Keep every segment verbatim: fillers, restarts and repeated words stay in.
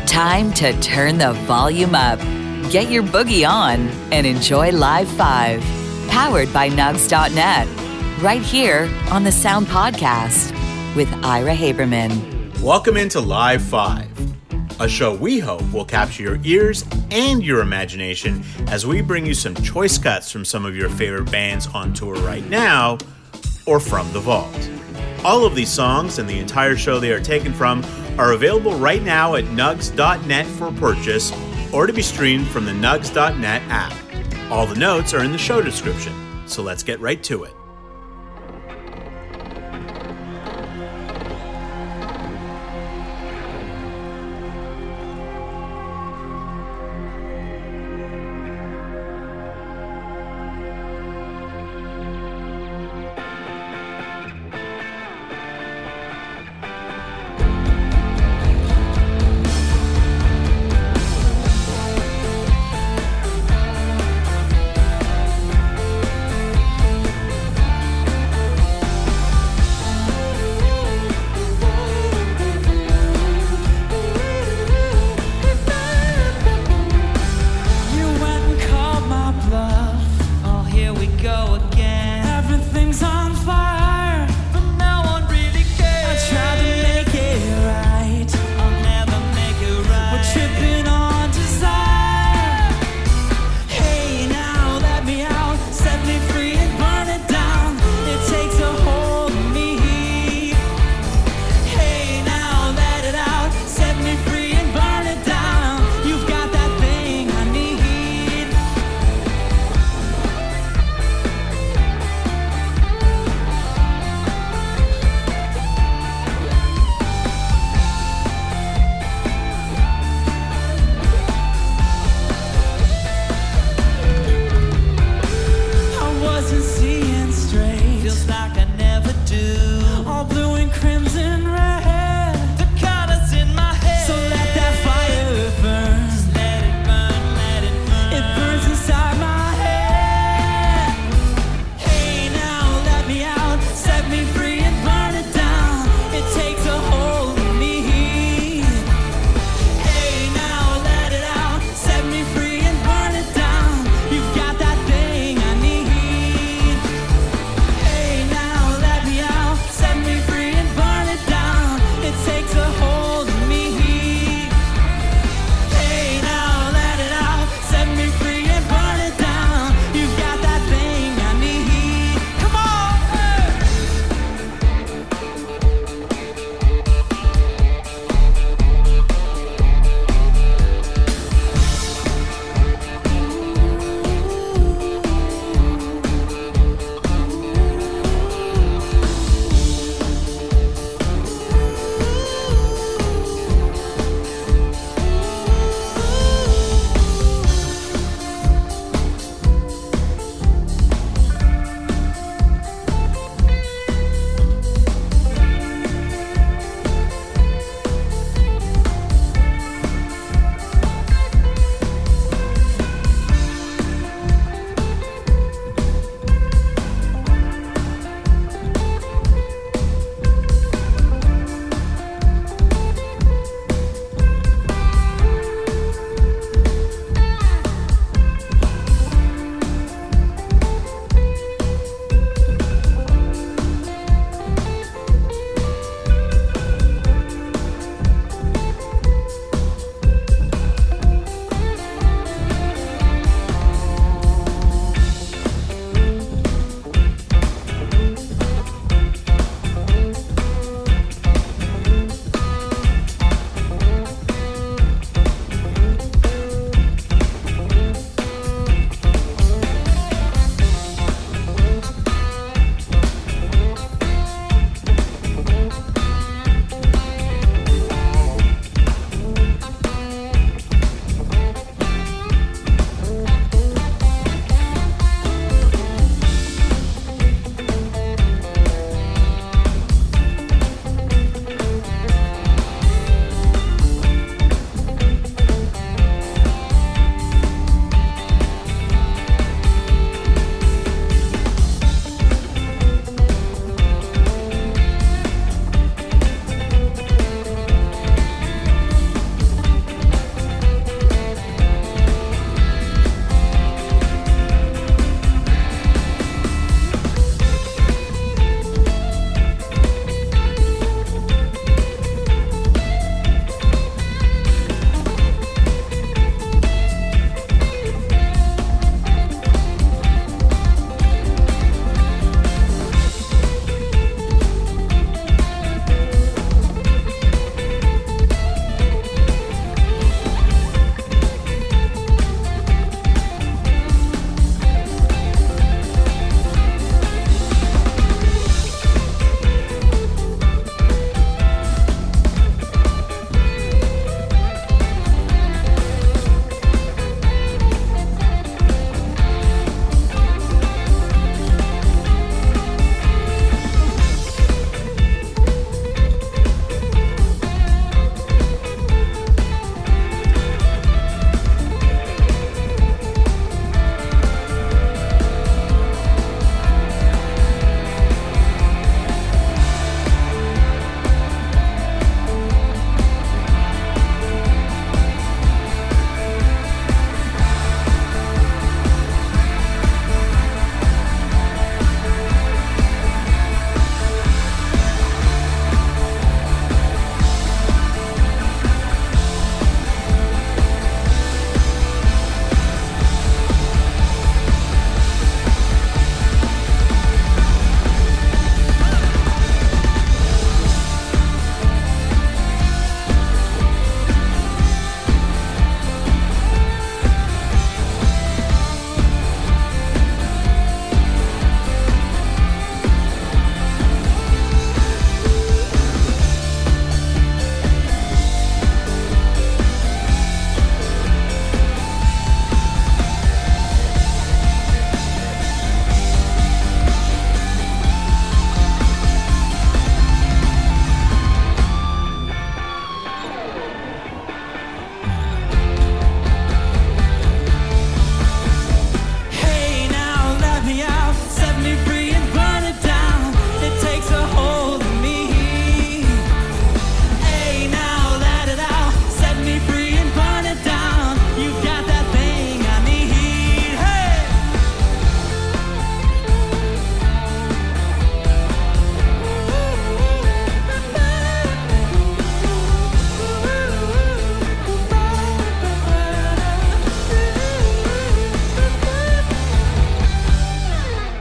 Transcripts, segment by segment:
Time to turn the volume up. Get your boogie on and enjoy Live five, powered by Nugs dot net, right here on the Sound Podcast with Ira Haberman. Welcome into Live five, a show we hope will capture your ears and your imagination as we bring you some choice cuts from some of your favorite bands on tour right now or from the vault. All of these songs and the entire show they are taken from are available right now at Nugs dot net for purchase or to be streamed from the Nugs dot net app. All the notes are in the show description, so let's get right to it.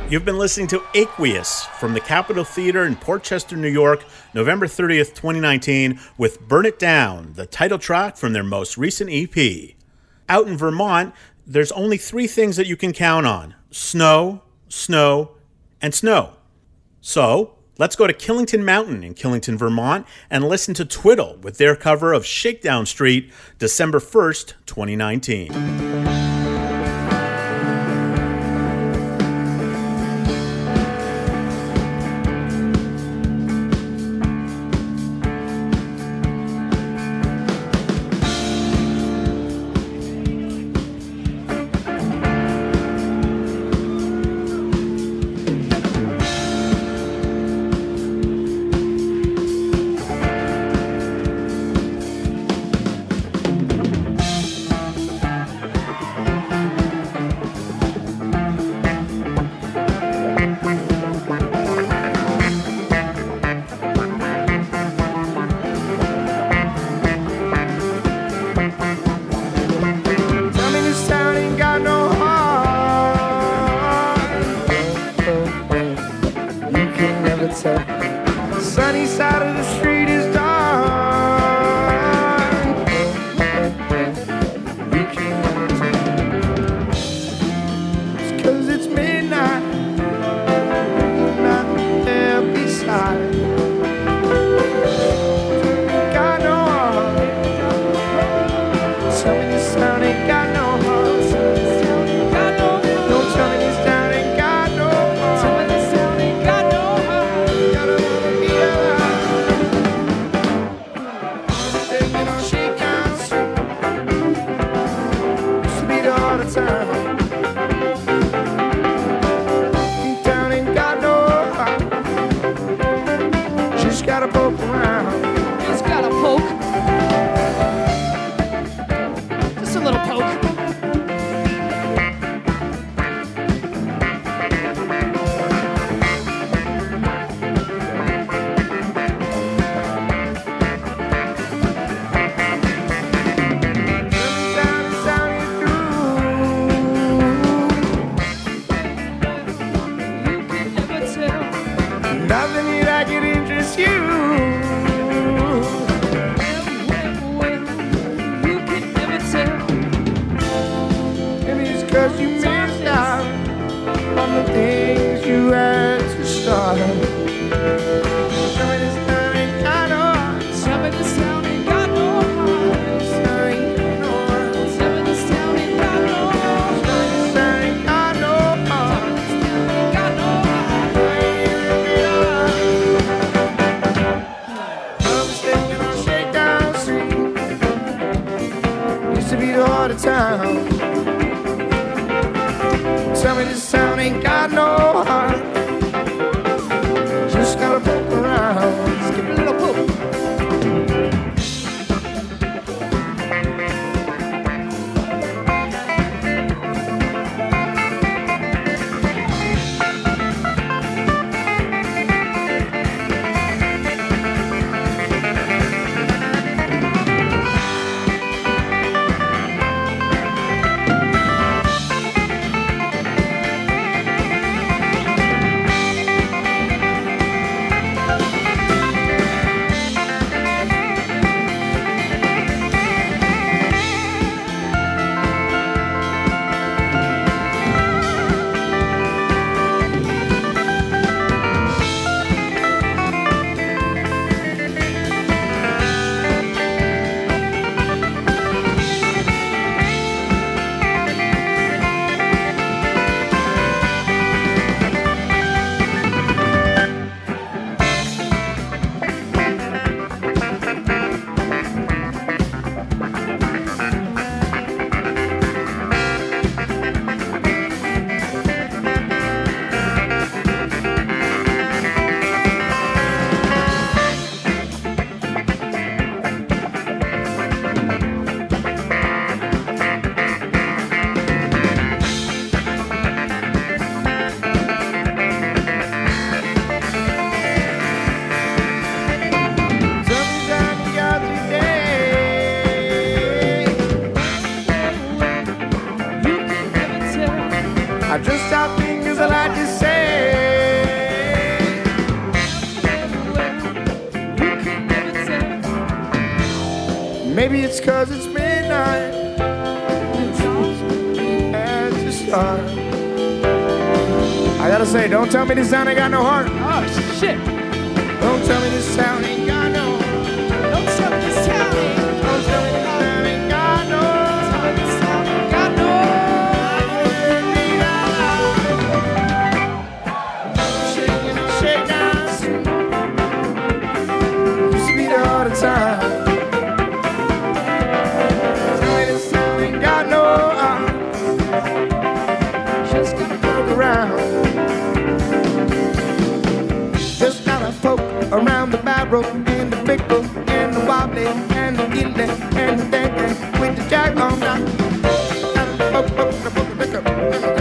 You've been listening to Aqueous from the Capitol Theater in Port Chester, New York, November thirtieth, twenty nineteen, with Burn It Down, the title track from their most recent E P. Out in Vermont, there's only three things that you can count on: snow, snow, and snow. So, let's go to Killington Mountain in Killington, Vermont, and listen to Twiddle with their cover of Shakedown Street, December first, twenty nineteen. I just stop fingers, I like to say. Maybe it's cause it's midnight at the start. I gotta say, don't tell me this town ain't got no heart. Oh, shit. Don't tell me this town ain't got no heart. Don't tell me this town ain't. Don't tell me this town ain't got no heart. This town ain't got no shaking and shake down. Used to be there all the time. Tell me this town ain't got no heart. Just gotta look around. Just gotta poke around the barrel and the pickle and the wobbly and the gilly and the thing with the jack on down. Gotta poke, poke, poke, poke, pick up.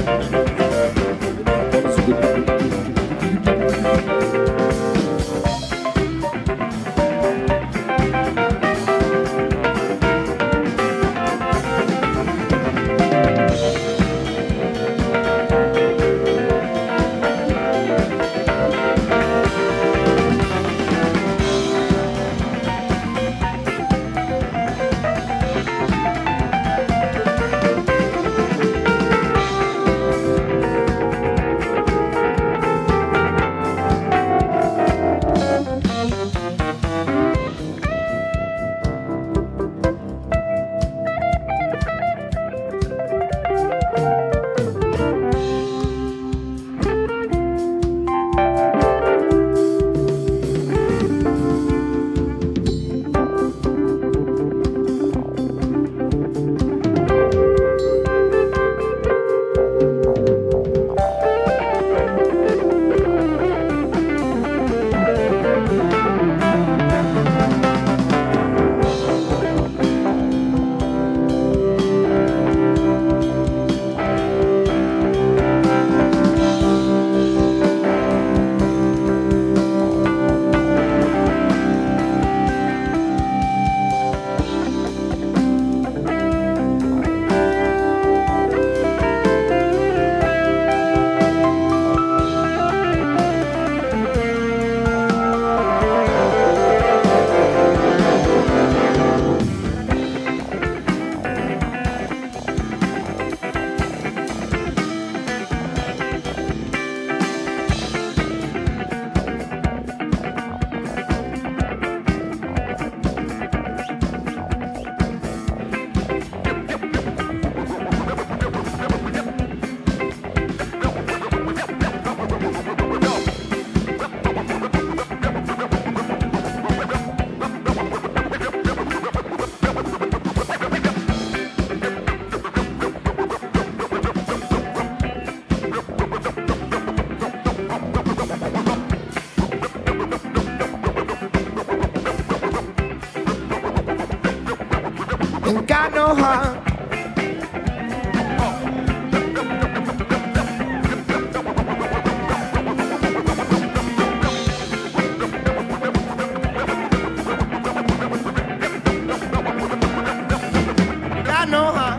Ain't got no heart. Got no heart.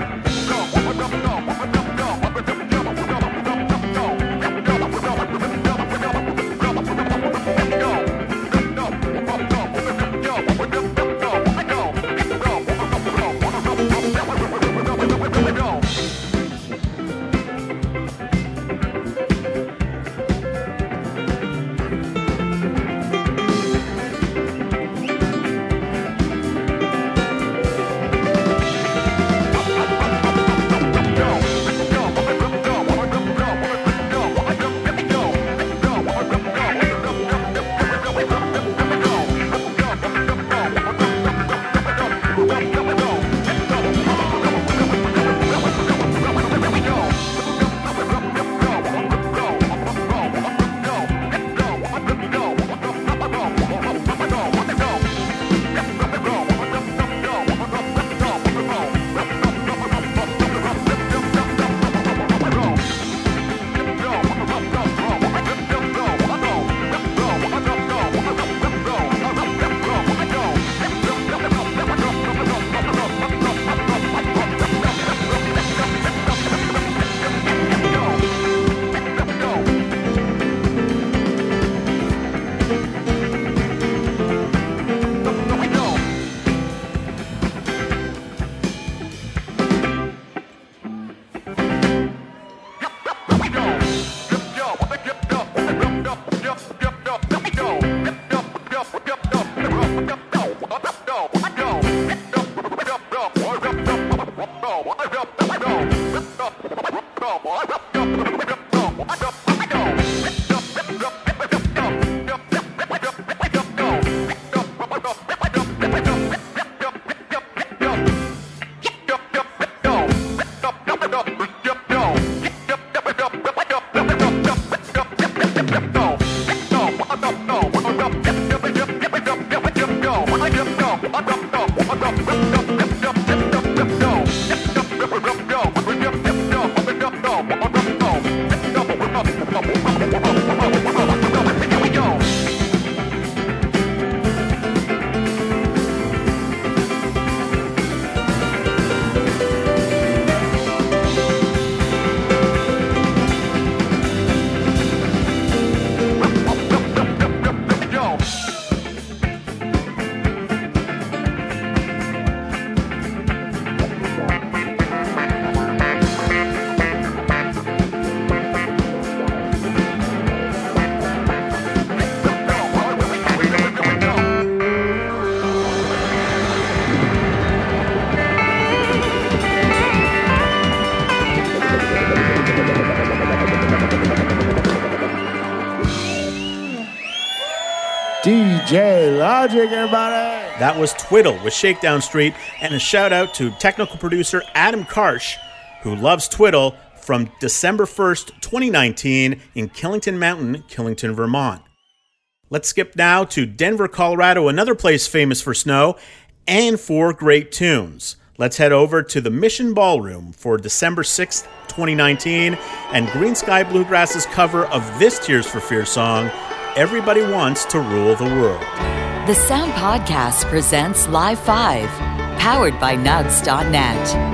J Logic, everybody. That was Twiddle with Shakedown Street, and a shout out to technical producer Adam Karsh, who loves Twiddle, from December first, twenty nineteen in Killington Mountain, Killington, Vermont. Let's skip now to Denver, Colorado, another place famous for snow and for great tunes. Let's head over to the Mission Ballroom for December sixth, twenty nineteen, and Green Sky Bluegrass's cover of this Tears for Fears song, Everybody Wants to Rule the World. The Sound Podcast presents Live five, powered by Nugs dot net.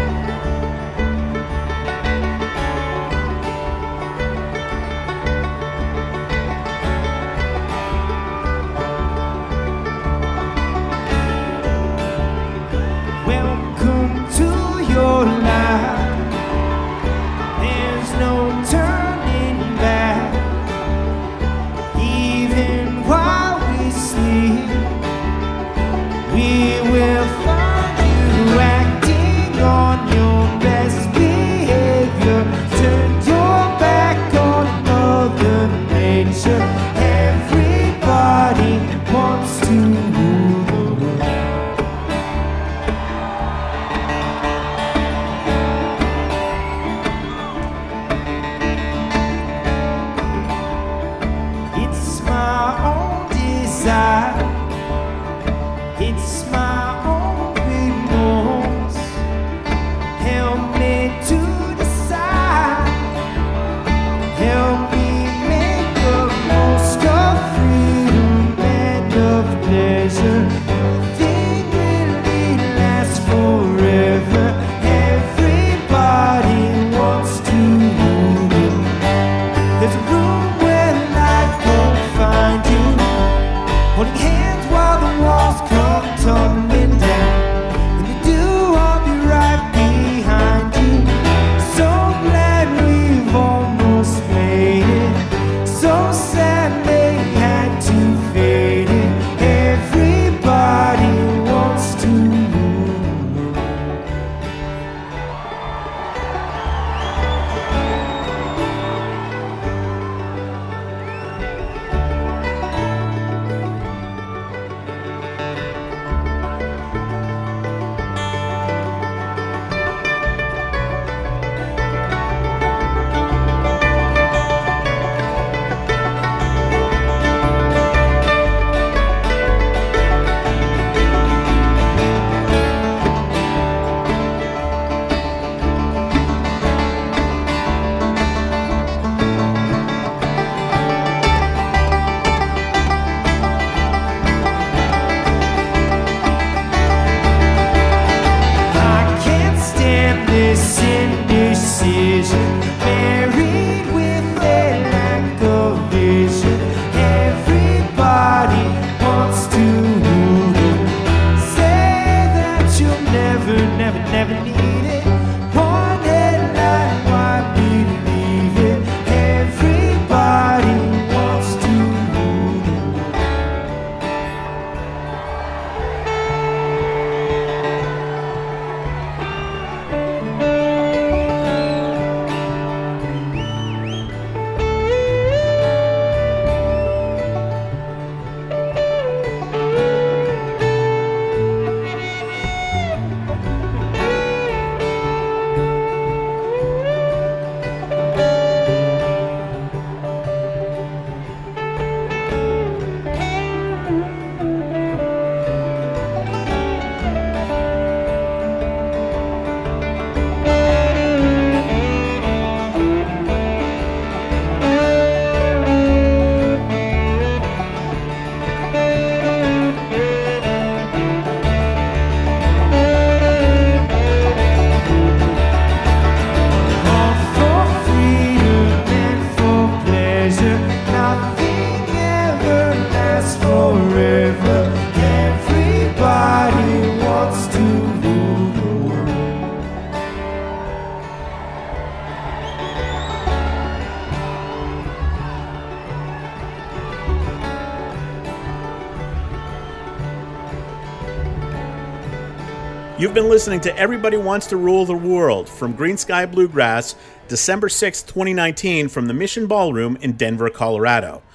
You've been listening to Everybody Wants to Rule the World from Green Sky Bluegrass, December sixth, twenty nineteen, from the Mission Ballroom in Denver, Colorado.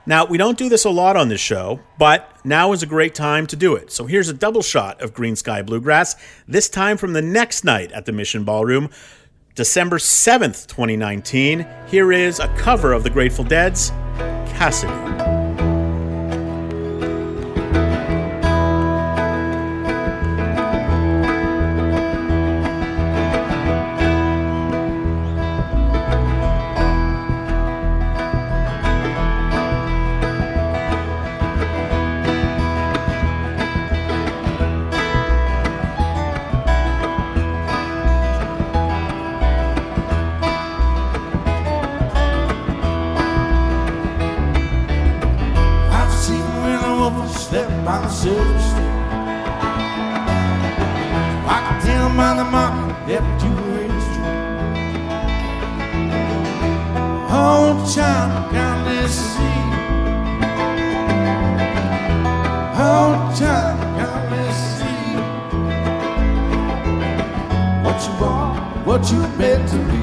Now, we don't do this a lot on this show, but now is a great time to do it. So here's a double shot of Green Sky Bluegrass, this time from the next night at the Mission Ballroom, December seventh, twenty nineteen. Here is a cover of the Grateful Dead's Cassidy. What you meant to be.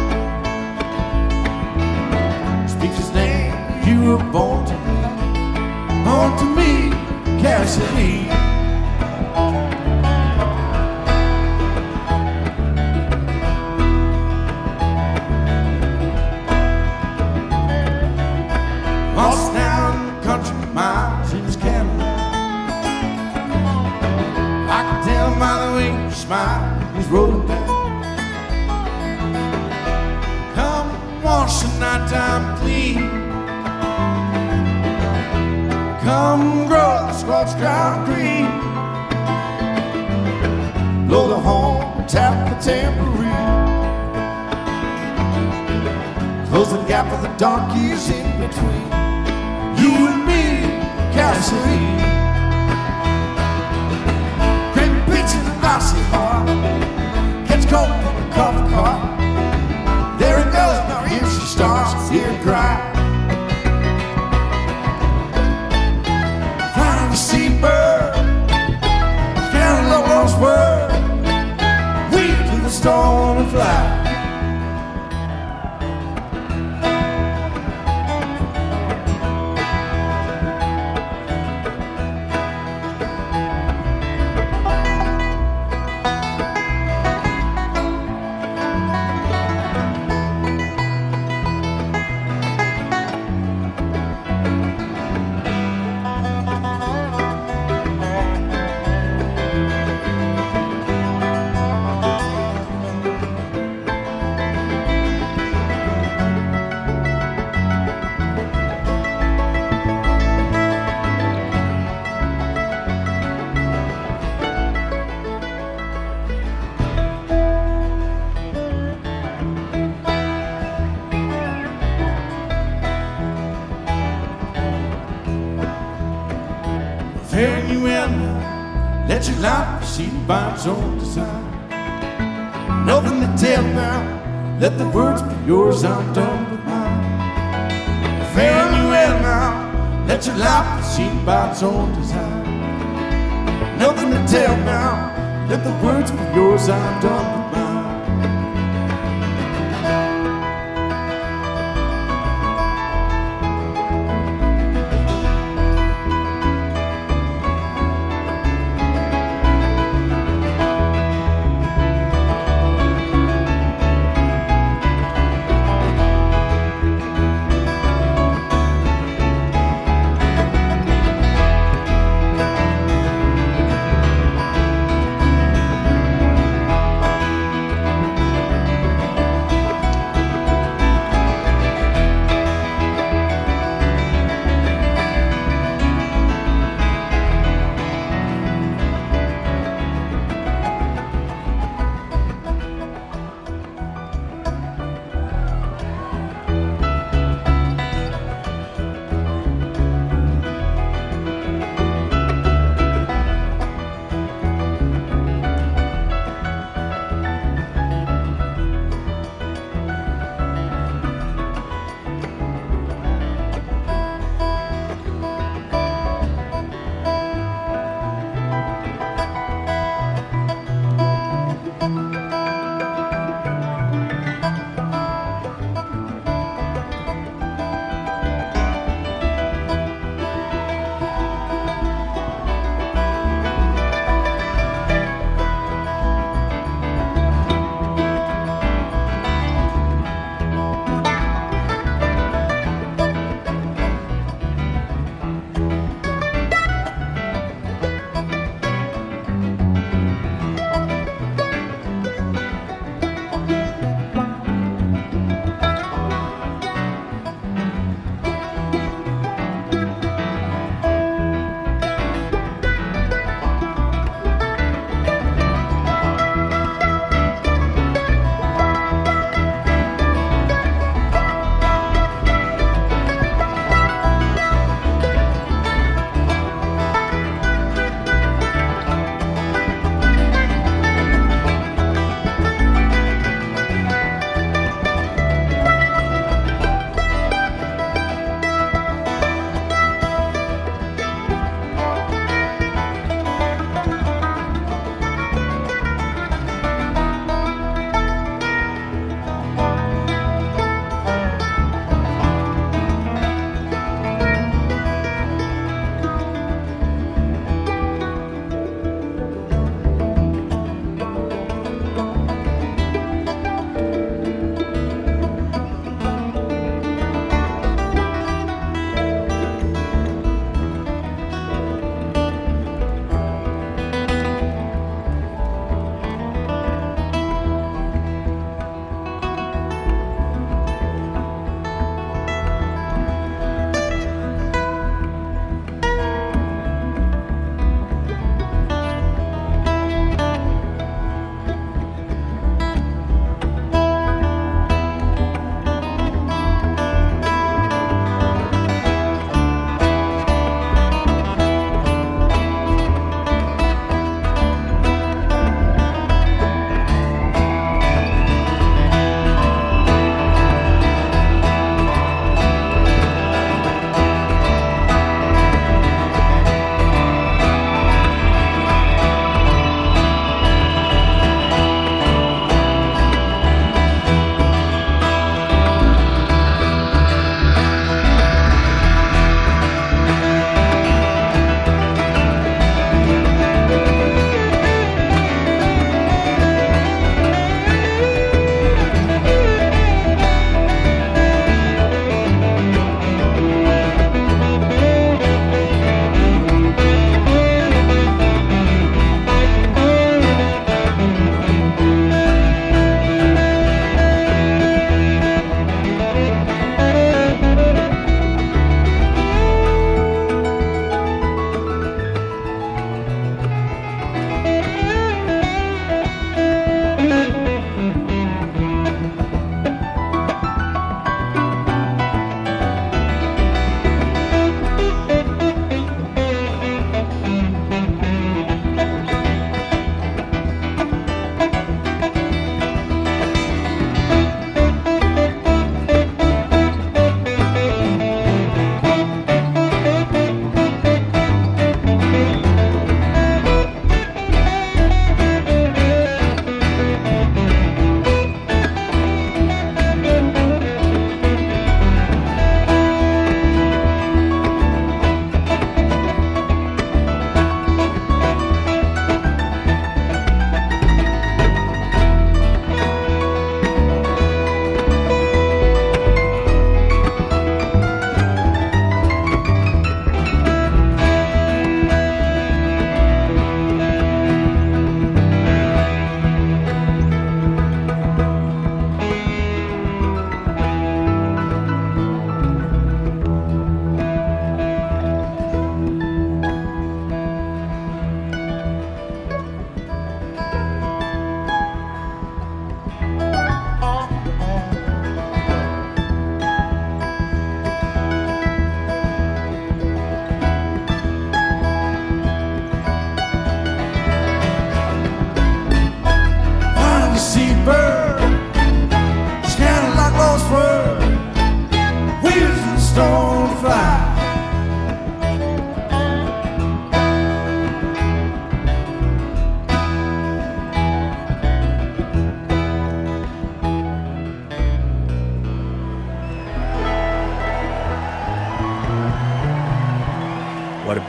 Speak his name, you were born to me, born to me, Cassidy. Lost down in the country, miles in his camera. I can tell by the way you smile, he's rolling down. Wash the nighttime clean. Come grow the scorched ground green. Blow the horn, tap the tambourine. Close the gap of the dark years in between you and me, Cassidy. Great bitch in a Nazi heart. Catch cold from a coffee car. There it goes, now here she starts, here to cry. Flying the seabird, scaring the lost word. We to the storm and fly. Faring you well now, let your life proceed by its own design. Nothing to tell now, let the words be yours, I'm done with mine. Faring you well now, let your life proceed by its own design. Nothing to tell now, let the words be yours, I'm done with mine.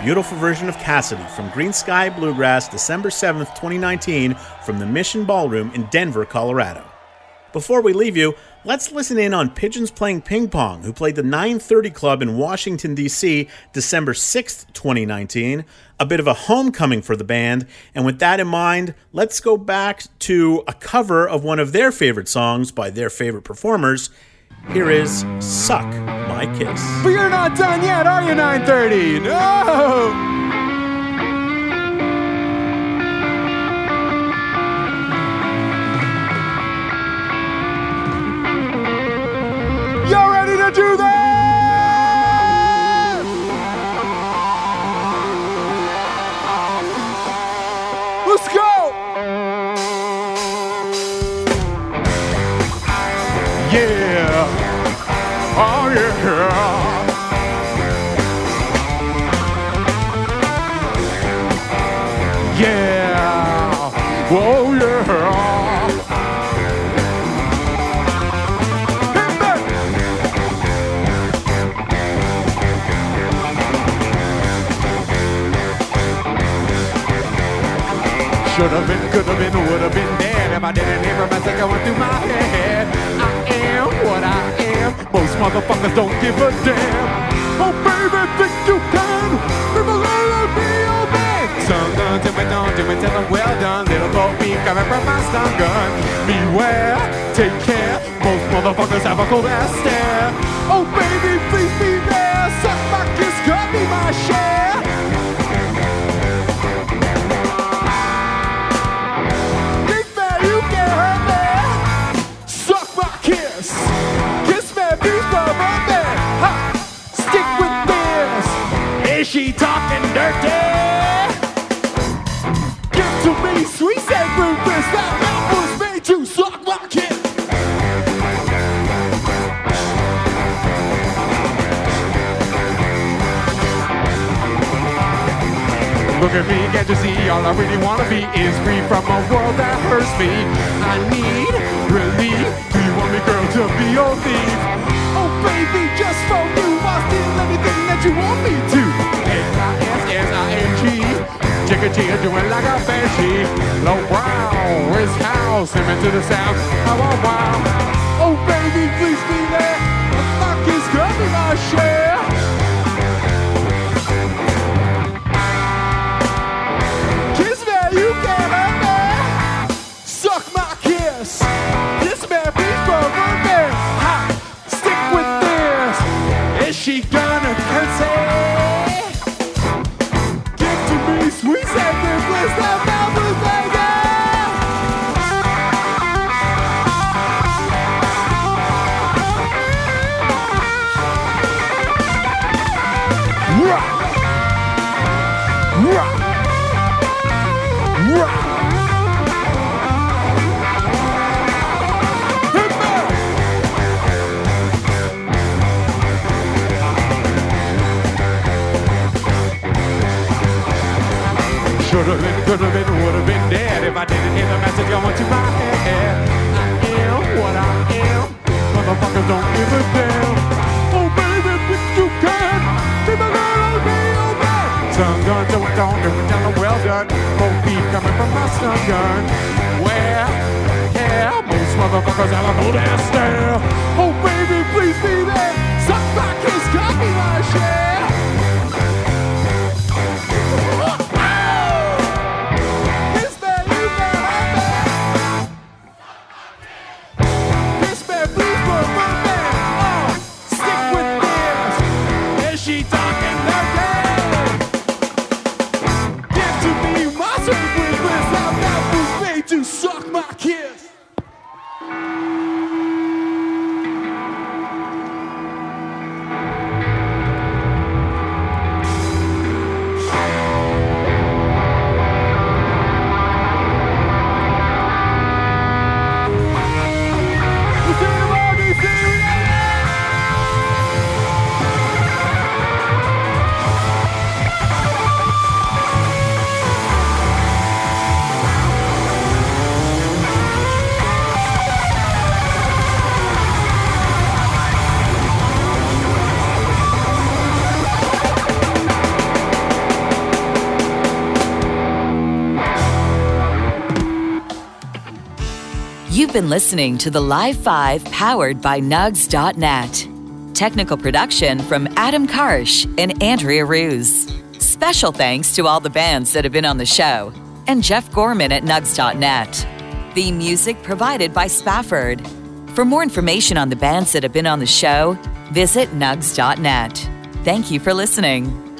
beautiful version of Cassidy from Green Sky Bluegrass, December seventh, twenty nineteen, from the Mission Ballroom in Denver, Colorado. Before we leave you, let's listen in on Pigeons Playing Ping Pong, who played the nine thirty Club in Washington, D C, December sixth, twenty nineteen. A bit of a homecoming for the band, and with that in mind, let's go back to a cover of one of their favorite songs by their favorite performers. Here is Suck My Kiss. But you're not done yet, are you, nine thirty? No! Y'all ready to do that? Let's go! Yeah! Oh yeah! Yeah! Oh yeah! Should've been, could've been, would've been dead if I didn't hear a message going through my head. I am what I am. Most motherfuckers don't give a damn. Oh baby, think you can? People gonna be your man. Stun gun, do it, don't do it, tell them well done. Little boat me coming from my stun gun. Beware, take care. Most motherfuckers have a cold ass stare. Oh baby, please be there. Suck my kiss, cut me my share. She talking dirty. Give to me sweet and ruthless. That mouth was made to suck my kiss. Look at me, can't you see? All I really wanna be is free from a world that hurts me. I need relief. Do you want me, girl, to be your thief? Oh baby, just for you, I'll steal anything that you want me to. S I S S I N G, chicka-chicka doing like a banshee. Low wow, it's house, him into the sound. Wow, wow, wow. Oh baby, please be there. The fuck is gonna be my share. Kiss me, you can't hurt me. Suck my kiss. Kiss me, please pervert me. Ha, stick with this. Is she gonna curtsy? Sweet and bliss, that mouth is Rock! Rock! Rock! Should've been, could've been, would've been dead if I didn't hear the message going to my head. I am what I am. Motherfuckers don't give a damn. Oh baby, think you can? People gonna be your man. Stun gun, do it, don't do it, tell them well done. Both beat coming from my stun gun. Where? Yeah, most motherfuckers have a cold ass stare. Oh baby, please be there. Suck my kiss, got me my share. You've been listening to the Live five powered by Nugs dot net. Technical production from Adam Karsh and Andrea Ruse. Special thanks to all the bands that have been on the show and Jeff Gorman at Nugs dot net. Theme music provided by Spafford. For more information on the bands that have been on the show, visit Nugs dot net. Thank you for listening.